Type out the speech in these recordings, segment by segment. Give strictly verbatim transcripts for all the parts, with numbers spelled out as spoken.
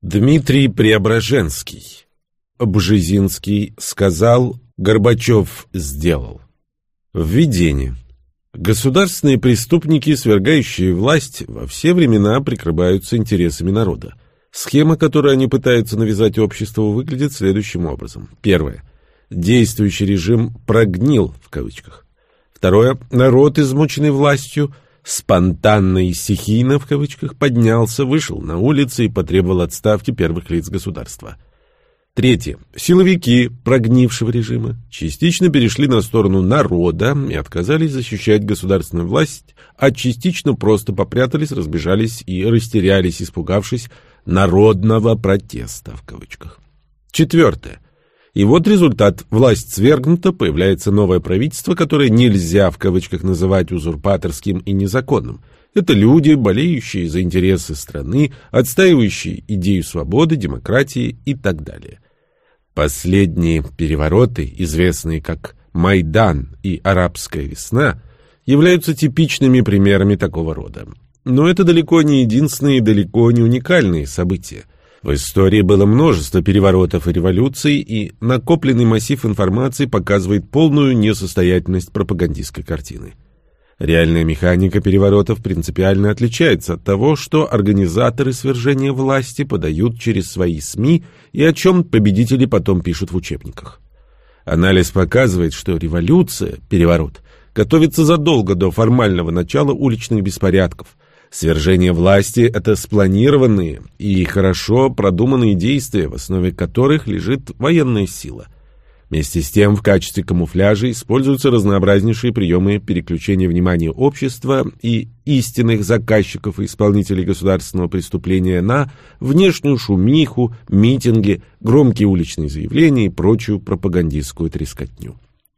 Дмитрий Преображенский. Бжезинский сказал, Горбачев сделал. Введение. Государственные преступники, свергающие власть, во все времена прикрываются интересами народа. Схема, которую они пытаются навязать обществу, выглядит следующим образом. Первое. Действующий режим «прогнил» в кавычках. Второе. Народ, измученный властью, спонтанно и стихийно в кавычках поднялся, вышел на улицы и потребовал отставки первых лиц государства. Третье. Силовики прогнившего режима частично перешли на сторону народа и отказались защищать государственную власть, а частично просто попрятались, разбежались и растерялись, испугавшись «народного протеста» в кавычках. Четвертое. И вот результат. Власть свергнута, появляется новое правительство, которое нельзя в кавычках называть узурпаторским и незаконным. Это люди, болеющие за интересы страны, отстаивающие идею свободы, демократии и так далее. Последние перевороты, известные как Майдан и Арабская весна, являются типичными примерами такого рода. Но это далеко не единственные и далеко не уникальные события. В истории было множество переворотов и революций, и накопленный массив информации показывает полную несостоятельность пропагандистской картины. Реальная механика переворотов принципиально отличается от того, что организаторы свержения власти подают через свои СМИ и о чем победители потом пишут в учебниках. Анализ показывает, что революция, переворот, готовится задолго до формального начала уличных беспорядков. Свержение власти – это спланированные и хорошо продуманные действия, в основе которых лежит военная сила. Вместе с тем, в качестве камуфляжа используются разнообразнейшие приемы переключения внимания общества и истинных заказчиков и исполнителей государственного преступления на внешнюю шумиху, митинги, громкие уличные заявления и прочую пропагандистскую трескотню.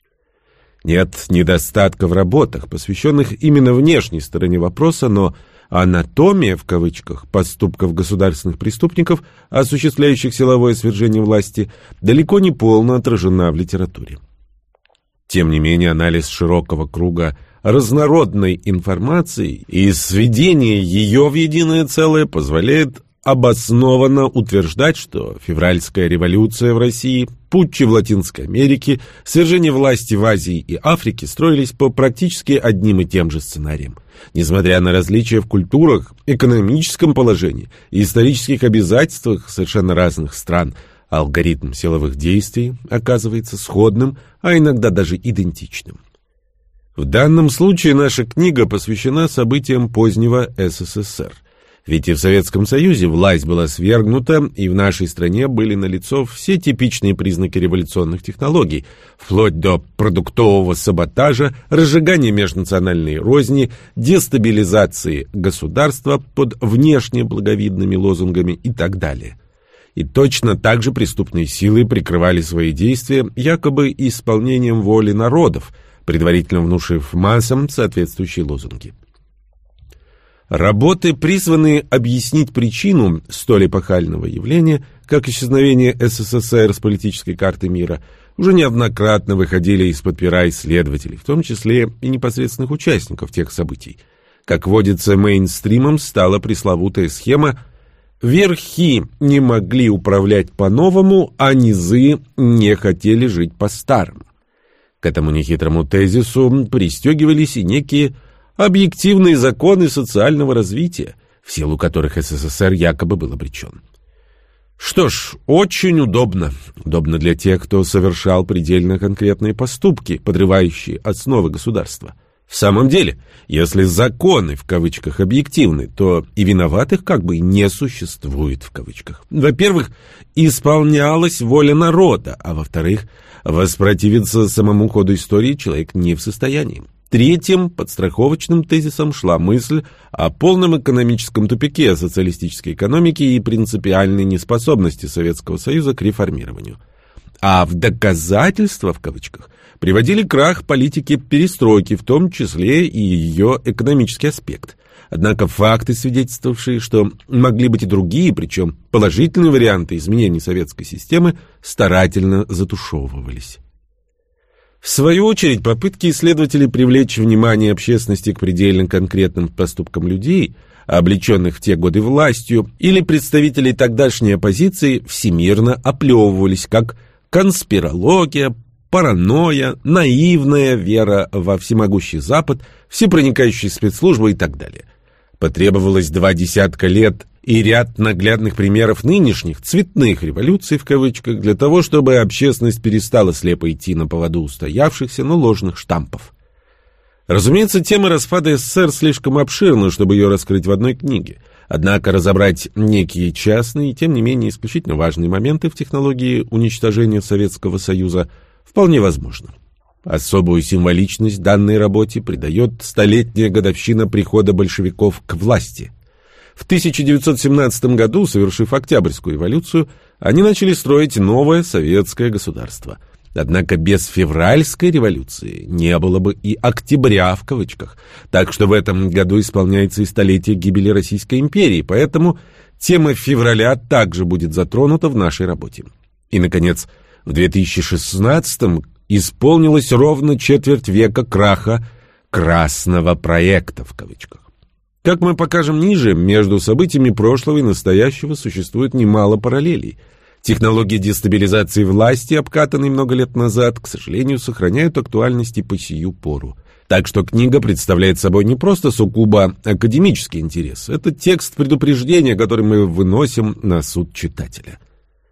Нет недостатка в работах, посвященных именно внешней стороне вопроса, но анатомия, в кавычках, поступков государственных преступников, осуществляющих силовое свержение власти, далеко не полно отражена в литературе. Тем не менее, анализ широкого круга разнородной информации и сведение ее в единое целое позволяет обоснованно утверждать, что февральская революция в России, путчи в Латинской Америке, свержение власти в Азии и Африке строились по практически одним и тем же сценариям. Несмотря на различия в культурах, экономическом положении и исторических обязательствах совершенно разных стран, алгоритм силовых действий оказывается сходным, а иногда даже идентичным. В данном случае наша книга посвящена событиям позднего СССР. Ведь и в Советском Союзе власть была свергнута, и в нашей стране были налицо все типичные признаки революционных технологий, вплоть до продуктового саботажа, разжигания межнациональной розни, дестабилизации государства под внешне благовидными лозунгами и так далее. И точно так же преступные силы прикрывали свои действия якобы исполнением воли народов, предварительно внушив массам соответствующие лозунги. Работы, призванные объяснить причину столь эпохального явления, как исчезновение СССР с политической карты мира, уже неоднократно выходили из-под пера исследователей, в том числе и непосредственных участников тех событий. Как водится, мейнстримом стала пресловутая схема «верхи не могли управлять по-новому, а низы не хотели жить по-старому». К этому нехитрому тезису пристегивались и некие объективные законы социального развития, в силу которых СССР якобы был обречен. Что ж, очень удобно. Удобно для тех, кто совершал предельно конкретные поступки, подрывающие основы государства. В самом деле, если законы в кавычках объективны, то и виноватых как бы не существует в кавычках. Во-первых, исполнялась воля народа, а во-вторых, воспротивиться самому ходу истории человек не в состоянии. Третьим подстраховочным тезисом шла мысль о полном экономическом тупике социалистической экономики и принципиальной неспособности Советского Союза к реформированию. А в доказательство, в кавычках, приводили крах политики перестройки, в том числе и ее экономический аспект. Однако факты, свидетельствовавшие, что могли быть и другие, причем положительные варианты изменений советской системы, старательно затушевывались. В свою очередь, попытки исследователей привлечь внимание общественности к предельно конкретным поступкам людей, облеченных в те годы властью, или представителей тогдашней оппозиции, всемирно оплевывались как конспирология, паранойя, наивная вера во всемогущий Запад, всепроникающие спецслужбы и так далее. Потребовалось два десятка лет и ряд наглядных примеров нынешних «цветных революций» в кавычках для того, чтобы общественность перестала слепо идти на поводу устоявшихся, но ложных штампов. Разумеется, тема распада СССР слишком обширна, чтобы ее раскрыть в одной книге. Однако разобрать некие частные и, тем не менее, исключительно важные моменты в технологии уничтожения Советского Союза вполне возможно. Особую символичность данной работе придает столетняя годовщина прихода большевиков к власти. В тысяча девятьсот семнадцатом году, совершив Октябрьскую революцию, они начали строить новое советское государство. Однако без февральской революции не было бы и «октября» в кавычках. Так что в этом году исполняется и столетие гибели Российской империи, поэтому тема февраля также будет затронута в нашей работе. И, наконец, в две тысячи шестнадцатом исполнилось ровно четверть века краха «красного проекта» в кавычках. Как мы покажем ниже, между событиями прошлого и настоящего существует немало параллелей. Технологии дестабилизации власти, обкатанные много лет назад, к сожалению, сохраняют актуальность и по сию пору. Так что книга представляет собой не просто сугубо академический интерес. Это текст предупреждения, который мы выносим на суд читателя.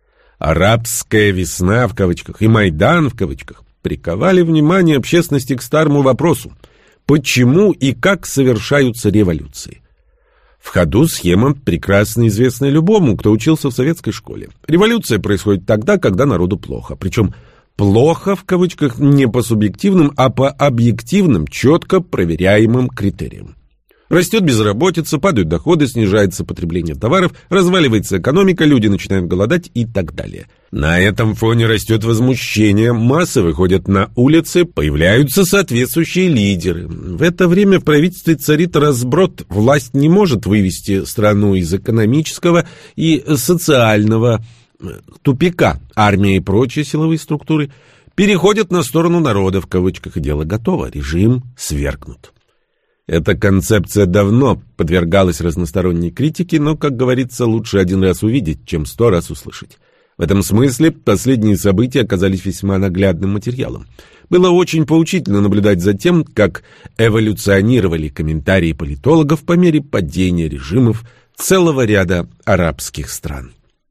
«Арабская весна» в кавычках и «Майдан» в кавычках приковали внимание общественности к старому вопросу: почему и как совершаются революции? В ходу схема, прекрасно известная любому, кто учился в советской школе. Революция происходит тогда, когда народу плохо. Причем «плохо» в кавычках не по субъективным, а по объективным, четко проверяемым критериям. Растет безработица, падают доходы, снижается потребление товаров, разваливается экономика, люди начинают голодать и так далее. На этом фоне растет возмущение, массы выходят на улицы, появляются соответствующие лидеры. В это время в правительстве царит разброд, власть не может вывести страну из экономического и социального тупика. Армия и прочие силовые структуры переходят на сторону народа, в кавычках, и дело готово, режим свергнут. Эта концепция давно подвергалась разносторонней критике, но, как говорится, лучше один раз увидеть, чем сто раз услышать. В этом смысле последние события оказались весьма наглядным материалом. Было очень поучительно наблюдать за тем, как эволюционировали комментарии политологов по мере падения режимов целого ряда арабских стран.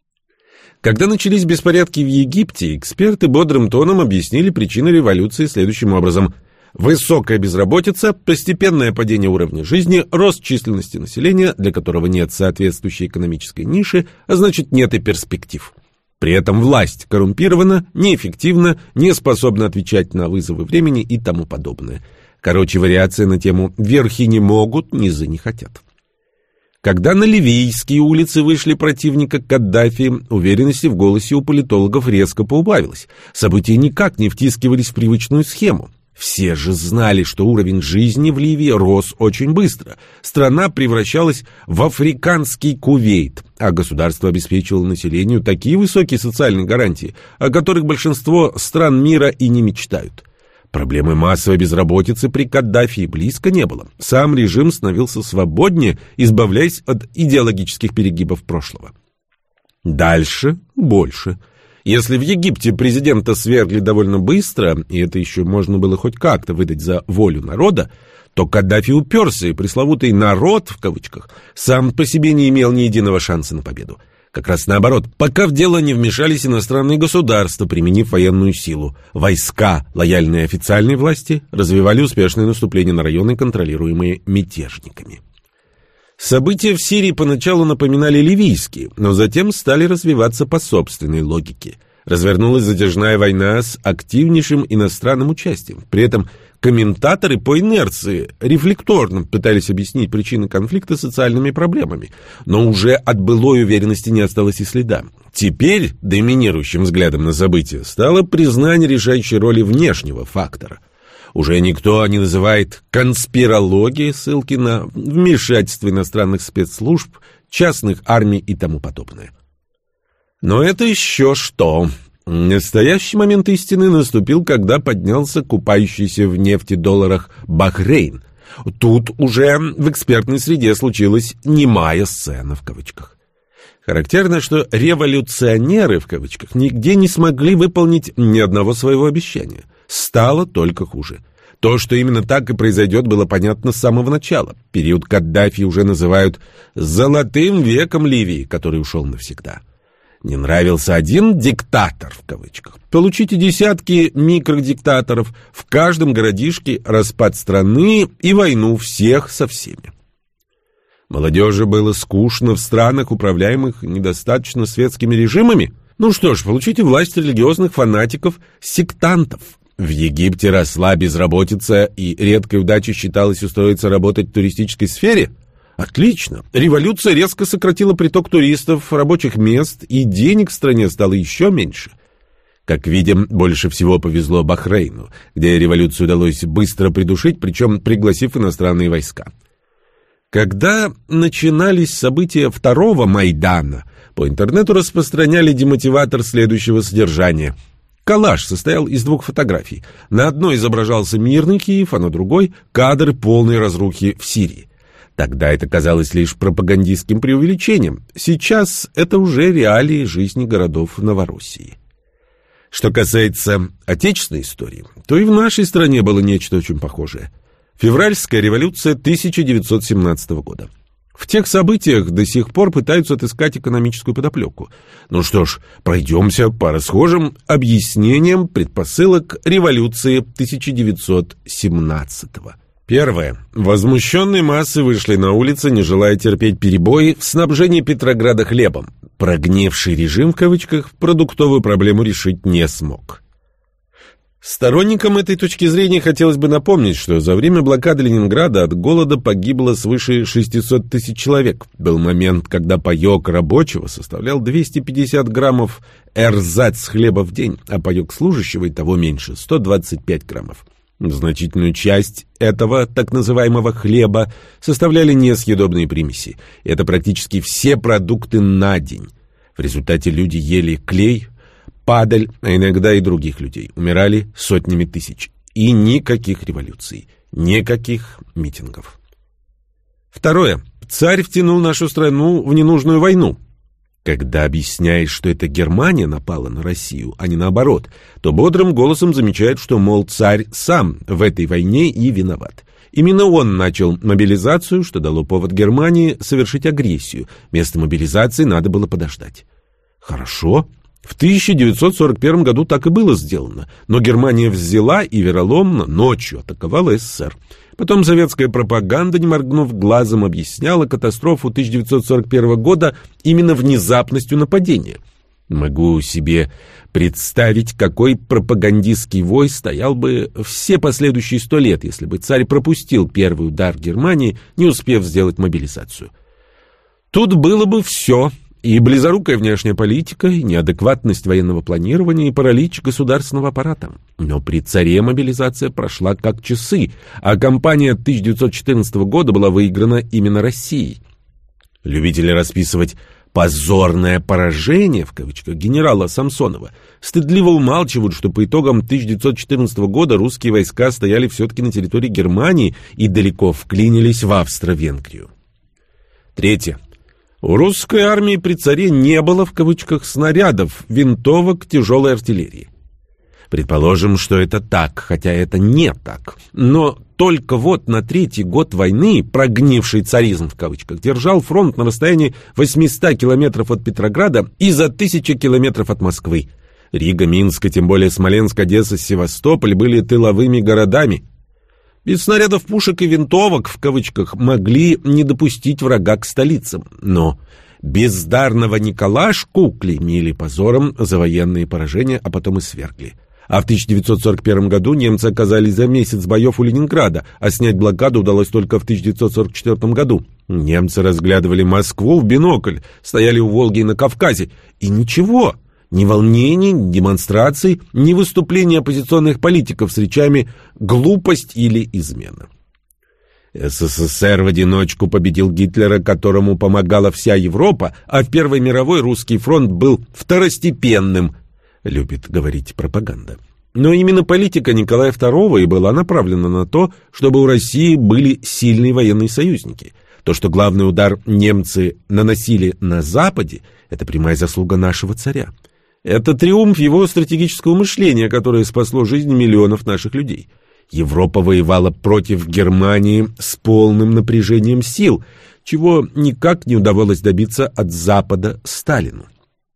Когда начались беспорядки в Египте, эксперты бодрым тоном объяснили причины революции следующим образом: высокая безработица, постепенное падение уровня жизни, рост численности населения, для которого нет соответствующей экономической ниши, а значит нет и перспектив. При этом власть коррумпирована, неэффективна, не способна отвечать на вызовы времени и тому подобное. Короче, вариация на тему «верхи не могут, низы не хотят». Когда на ливийские улицы вышли противника Каддафи, уверенности в голосе у политологов резко поубавилось. События никак не втискивались в привычную схему. Все же знали, что уровень жизни в Ливии рос очень быстро. Страна превращалась в африканский Кувейт, а государство обеспечивало населению такие высокие социальные гарантии, о которых большинство стран мира и не мечтают. Проблемы массовой безработицы при Каддафи и близко не было. Сам режим становился свободнее, избавляясь от идеологических перегибов прошлого. Дальше больше. Если в Египте президента свергли довольно быстро, и это еще можно было хоть как-то выдать за волю народа, то Каддафи уперся, и пресловутый «народ» в кавычках сам по себе не имел ни единого шанса на победу. Как раз наоборот, пока в дело не вмешались иностранные государства, применив военную силу. Войска, лояльные официальной власти, развивали успешное наступление на районы, контролируемые мятежниками. События в Сирии поначалу напоминали ливийские, но затем стали развиваться по собственной логике. Развернулась затяжная война с активнейшим иностранным участием. При этом комментаторы по инерции рефлекторно пытались объяснить причины конфликта социальными проблемами, но уже от былой уверенности не осталось и следа. Теперь доминирующим взглядом на события стало признание решающей роли внешнего фактора. Уже никто не называет конспирологией ссылки на вмешательство иностранных спецслужб, частных армий и тому подобное. Но это еще что? Настоящий момент истины наступил, когда поднялся купающийся в нефти долларах Бахрейн. Тут уже в экспертной среде случилась «немая сцена» в кавычках. Характерно, что «революционеры» в кавычках нигде не смогли выполнить ни одного своего обещания. Стало только хуже. То, что именно так и произойдет, было понятно с самого начала. Период Каддафи уже называют «золотым веком Ливии», который ушел навсегда. Не нравился один «диктатор» в кавычках. Получите десятки микродиктаторов, в каждом городишке распад страны и войну всех со всеми. Молодежи было скучно в странах, управляемых недостаточно светскими режимами. Ну что ж, получите власть религиозных фанатиков-сектантов. В Египте росла безработица, и редкой удачей считалось устроиться работать в туристической сфере. Отлично. Революция резко сократила приток туристов, рабочих мест, и денег в стране стало еще меньше. Как видим, больше всего повезло Бахрейну, где революцию удалось быстро придушить, причем пригласив иностранные войска. Когда начинались события второго Майдана, по интернету распространяли демотиватор следующего содержания. Коллаж состоял из двух фотографий. На одной изображался мирный Киев, а на другой — кадры полной разрухи в Сирии. Тогда это казалось лишь пропагандистским преувеличением. Сейчас это уже реалии жизни городов Новороссии. Что касается отечественной истории, то и в нашей стране было нечто очень похожее. Февральская революция тысяча девятьсот семнадцатого года. В тех событиях до сих пор пытаются отыскать экономическую подоплеку. Ну что ж, пройдемся по расхожим объяснениям предпосылок революции тысяча девятьсот семнадцатого. Первое. Возмущенные массы вышли на улицы, не желая терпеть перебои в снабжении Петрограда хлебом. Прогнивший режим, в кавычках, продуктовую проблему решить не смог. Сторонникам этой точки зрения хотелось бы напомнить, что за время блокады Ленинграда от голода погибло свыше шестьсот тысяч человек. Был момент, когда паёк рабочего составлял двести пятьдесят граммов эрзац хлеба в день, а паёк служащего и того меньше — сто двадцать пять граммов. Значительную часть этого так называемого хлеба составляли несъедобные примеси. Это практически все продукты на день. В результате люди ели клей, падаль, а иногда и других людей. Умирали сотнями тысяч. И никаких революций, никаких митингов. Второе. Царь втянул нашу страну в ненужную войну. Когда объясняешь, что это Германия напала на Россию, а не наоборот, то бодрым голосом замечают, что, мол, царь сам в этой войне и виноват. Именно он начал мобилизацию, что дало повод Германии совершить агрессию. Вместо мобилизации надо было подождать. Хорошо. В тысяча девятьсот сорок первом году так и было сделано, но Германия взяла и вероломно ночью атаковала СССР. Потом советская пропаганда, не моргнув глазом, объясняла катастрофу тысяча девятьсот сорок первого года именно внезапностью нападения. Могу себе представить, какой пропагандистский вой стоял бы все последующие сто лет, если бы царь пропустил первый удар Германии, не успев сделать мобилизацию. Тут было бы все. И близорукая внешняя политика, и неадекватность военного планирования, и паралич государственного аппарата. Но при царе мобилизация прошла как часы, а кампания тысяча девятьсот четырнадцатого года была выиграна именно Россией. Любители расписывать «позорное поражение» в кавычках генерала Самсонова стыдливо умалчивают, что по итогам тысяча девятьсот четырнадцатого года русские войска стояли все-таки на территории Германии и далеко вклинились в Австро-Венгрию. Третье. У русской армии при царе не было, в кавычках, снарядов, винтовок, тяжелой артиллерии. Предположим, что это так, хотя это не так. Но только вот на третий год войны прогнивший царизм, в кавычках, держал фронт на расстоянии восьмисот километров от Петрограда и за тысячи километров от Москвы. Рига, Минск, и тем более Смоленск, Одесса, Севастополь были тыловыми городами. Без снарядов, пушек и винтовок, в кавычках, могли не допустить врага к столицам. Но бездарного Николашку клеймили позором за военные поражения, а потом и свергли. А в тысяча девятьсот сорок первом году немцы оказались за месяц боев у Ленинграда, а снять блокаду удалось только в тысяча девятьсот сорок четвёртом году. Немцы разглядывали Москву в бинокль, стояли у Волги и на Кавказе, и ничего. Ни волнений, ни демонстраций, ни выступления оппозиционных политиков с речами «глупость» или «измена». СССР в одиночку победил Гитлера, которому помогала вся Европа, а в Первой мировой русский фронт был второстепенным, любит говорить пропаганда. Но именно политика Николая второго и была направлена на то, чтобы у России были сильные военные союзники. То, что главный удар немцы наносили на Западе, это прямая заслуга нашего царя. Это триумф его стратегического мышления, которое спасло жизни миллионов наших людей. Европа воевала против Германии с полным напряжением сил, чего никак не удавалось добиться от Запада Сталину.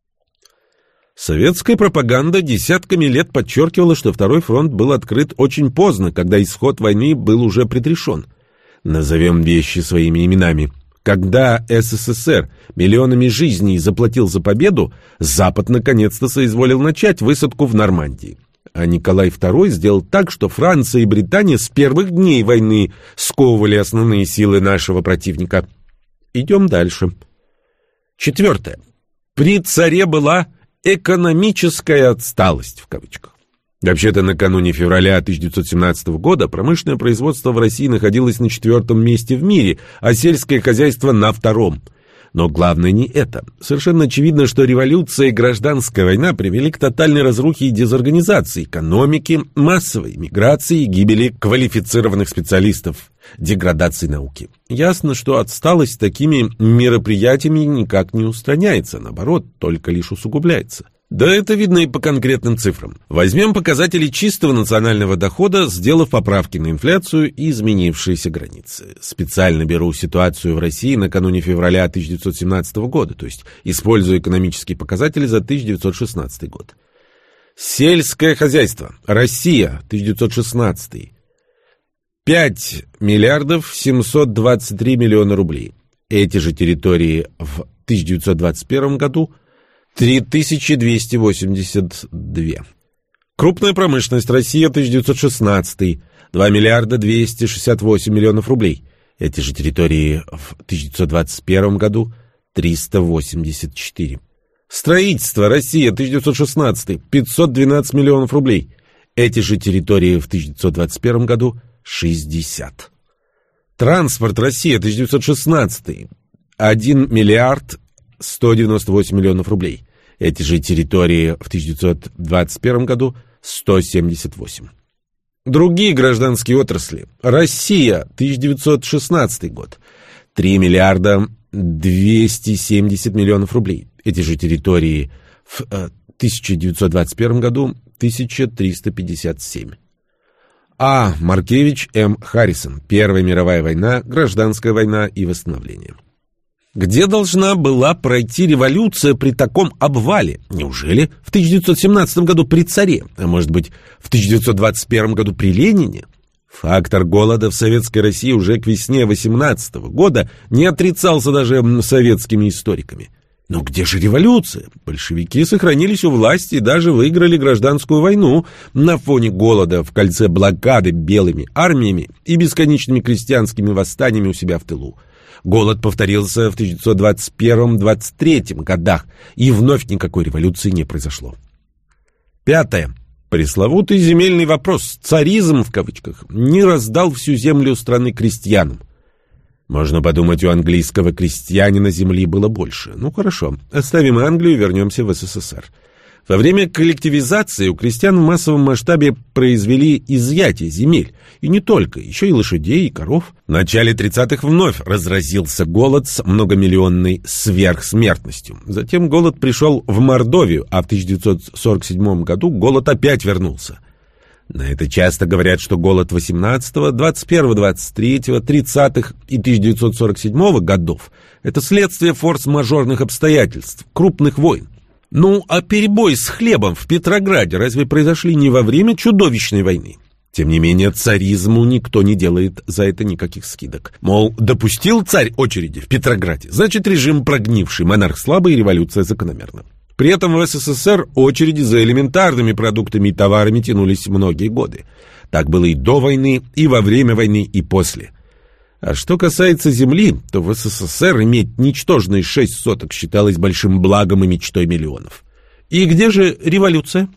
Советская пропаганда десятками лет подчеркивала, что Второй фронт был открыт очень поздно, когда исход войны был уже предрешен. Назовем вещи своими именами. Когда СССР миллионами жизней заплатил за победу, Запад наконец-то соизволил начать высадку в Нормандии. А Николай второй сделал так, что Франция и Британия с первых дней войны сковывали основные силы нашего противника. Идем дальше. Четвертое. При царе была «экономическая отсталость» в кавычках. Вообще-то накануне февраля тысяча девятьсот семнадцатого года промышленное производство в России находилось на четвертом месте в мире, а сельское хозяйство на втором. Но главное не это. Совершенно очевидно, что революция и гражданская война привели к тотальной разрухе и дезорганизации экономики, массовой миграции и гибели квалифицированных специалистов, деградации науки. Ясно, что отсталость такими мероприятиями никак не устраняется, наоборот, только лишь усугубляется. Да это видно и по конкретным цифрам. Возьмем показатели чистого национального дохода, сделав поправки на инфляцию и изменившиеся границы. Специально беру ситуацию в России накануне февраля тысяча девятьсот семнадцатого года, то есть использую экономические показатели за тысяча девятьсот шестнадцатый год. Сельское хозяйство. Россия, тысяча девятьсот шестнадцатый. пять миллиардов семьсот двадцать три миллиона рублей. Эти же территории в тысяча девятьсот двадцать первом году три тысячи двести восемьдесят два. Крупная промышленность. Россия, тысяча девятьсот шестнадцатый. два миллиарда двести шестьдесят восемь миллионов рублей. Эти же территории в тысяча девятьсот двадцать первом году триста восемьдесят четыре. Строительство. Россия, тысяча девятьсот шестнадцатый. пятьсот двенадцать миллионов рублей. Эти же территории в тысяча девятьсот двадцать первом году шестьдесят. Транспорт. Россия, тысяча девятьсот шестнадцатый. один миллиард сто девяносто восемь миллионов рублей. Эти же территории в тысяча девятьсот двадцать первом году сто семьдесят восемь. Другие гражданские отрасли. Россия, тысяча девятьсот шестнадцатый год. три миллиарда двести семьдесят миллионов рублей. Эти же территории в тысяча девятьсот двадцать первом году тысяча триста пятьдесят семь. А. Маркевич, М. Харрисон. Первая мировая война, гражданская война и восстановление. Где должна была пройти революция при таком обвале? Неужели в тысяча девятьсот семнадцатом году при царе? А может быть, в тысяча девятьсот двадцать первом году при Ленине? Фактор голода в Советской России уже к весне восемнадцатого года не отрицался даже советскими историками. Но где же революция? Большевики сохранились у власти и даже выиграли гражданскую войну на фоне голода в кольце блокады белыми армиями и бесконечными крестьянскими восстаниями у себя в тылу. Голод повторился в тысяча девятьсот двадцать первом — двадцать третьем годах, и вновь никакой революции не произошло. Пятое. Пресловутый земельный вопрос, царизм в кавычках, не раздал всю землю страны крестьянам. Можно подумать, у английского крестьянина земли было больше. Ну хорошо, оставим Англию и вернемся в СССР. Во время коллективизации у крестьян в массовом масштабе произвели изъятие земель. И не только, еще и лошадей, и коров. В начале тридцатых вновь разразился голод с многомиллионной сверхсмертностью. Затем голод пришел в Мордовию, а в тысяча девятьсот сорок седьмом году голод опять вернулся. На это часто говорят, что голод восемнадцатого, двадцать первого, двадцать третьего, тридцатых и тысяча девятьсот сорок седьмого годов – это следствие форс-мажорных обстоятельств, крупных войн. Ну, а перебои с хлебом в Петрограде разве произошли не во время чудовищной войны? Тем не менее, царизму никто не делает за это никаких скидок. Мол, допустил царь очереди в Петрограде, значит, режим прогнивший, монарх слабый и революция закономерна. При этом в СССР очереди за элементарными продуктами и товарами тянулись многие годы. Так было и до войны, и во время войны, и после. А что касается земли, то в СССР иметь ничтожные шесть соток считалось большим благом и мечтой миллионов. И где же революция?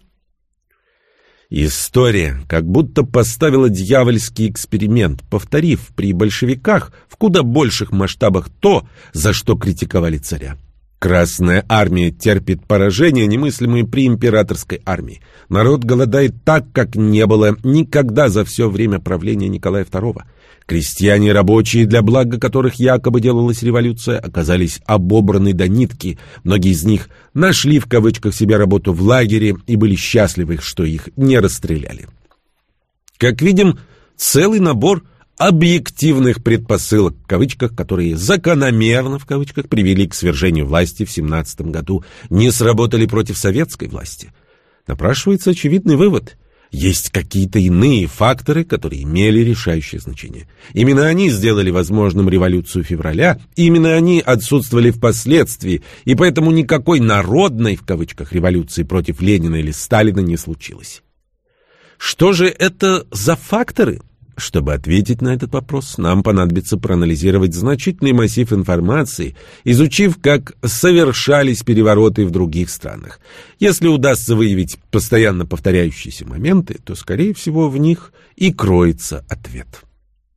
История как будто поставила дьявольский эксперимент, повторив при большевиках в куда больших масштабах то, за что критиковали царя. Красная армия терпит поражения, немыслимые при императорской армии. Народ голодает так, как не было никогда за все время правления Николая второго. Крестьяне и рабочие, для блага которых якобы делалась революция, оказались обобраны до нитки. Многие из них нашли в кавычках себе работу в лагере и были счастливы, что их не расстреляли. Как видим, целый набор объективных предпосылок, в кавычках, которые закономерно, в кавычках, привели к свержению власти в семнадцатом году, не сработали против советской власти. Напрашивается очевидный вывод. Есть какие-то иные факторы, которые имели решающее значение. Именно они сделали возможным революцию февраля, именно они отсутствовали впоследствии, и поэтому никакой «народной», в кавычках, революции против Ленина или Сталина не случилось. Что же это за факторы? Чтобы ответить на этот вопрос, нам понадобится проанализировать значительный массив информации, изучив, как совершались перевороты в других странах. Если удастся выявить постоянно повторяющиеся моменты, то, скорее всего, в них и кроется ответ.